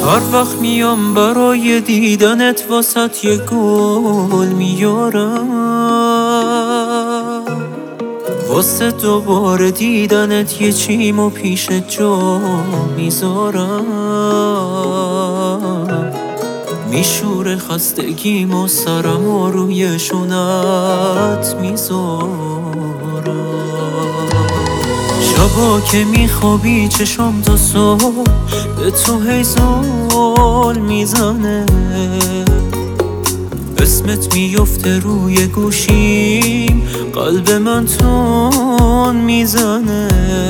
هر وقت میام برای دیدنت واسط یه گل میارم، واسه دوباره دیدنت یه چیمو پیش جا میذارم. میشوره خستگیمو سرمو روی شونت میذارم. شبا که میخوابی چشم تا صبح به تو هی زل میزنه، اسمت میفته روی گوشیم، قلب من تون میزنه.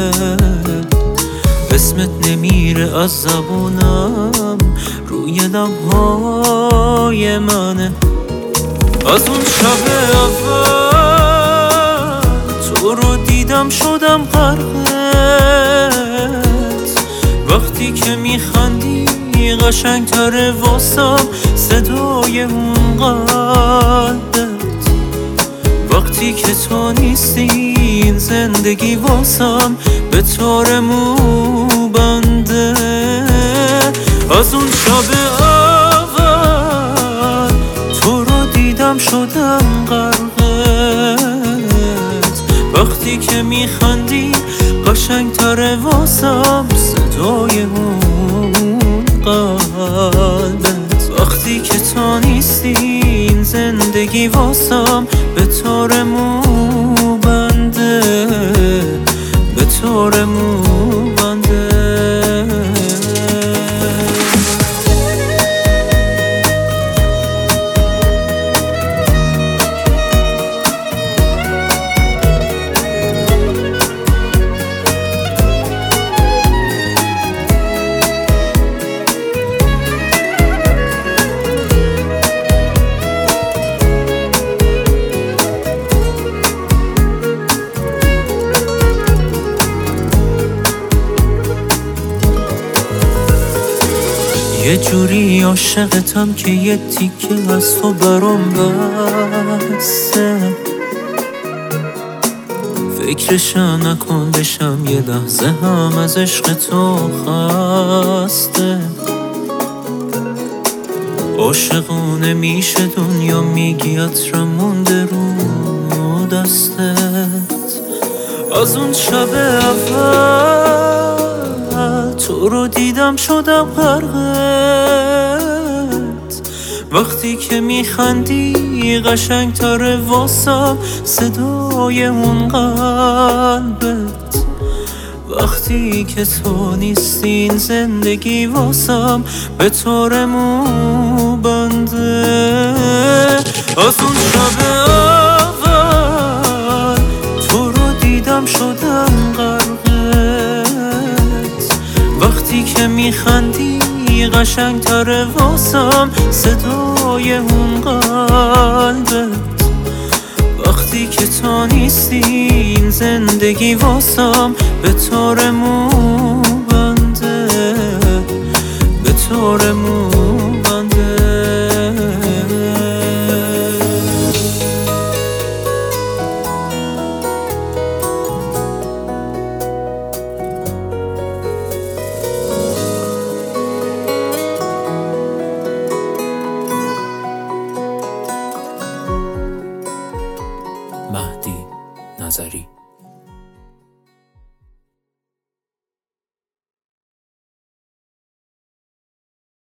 اسمت نمیره از زبونم، روی لبهای منه. از اون شب اول تو رو دیدم شدم غرقت، وقتی که میخندی قشنگتره واسم صدای اون قلبت. وقتی که تو نیستی این زندگی واسم به طور موبنده. از اون شب اول تو رو دیدم شدم غرقت، وقتی که میخندی قشنگتره واسم صدای اون قلبت. وقتی که تو نیستی این زندگی واسم به طور موبنده، به طور موبنده. یه جوری عاشقتم که یه تیکه از تو برام بسته، فکرشم نکن بشم یه لحظه هم از عشق تو خسته. عاشقونه میشه دنیا میگی عطرم مونده رو دستت. از اون شب اول تو رو دیدم شدم غرقت، وقتی که میخندی قشنگتره واسم صدای اون قلبت. وقتی که تو نیستی این زندگی واسم به طور موبنده. از اون شب اول تو رو دیدم شدم غرقت، وقتی که میخندی قشنگتره واسم صدای اون قلبت. وقتی که تو نیستی این زندگی واسم به طور موبنده، به طور موبنده.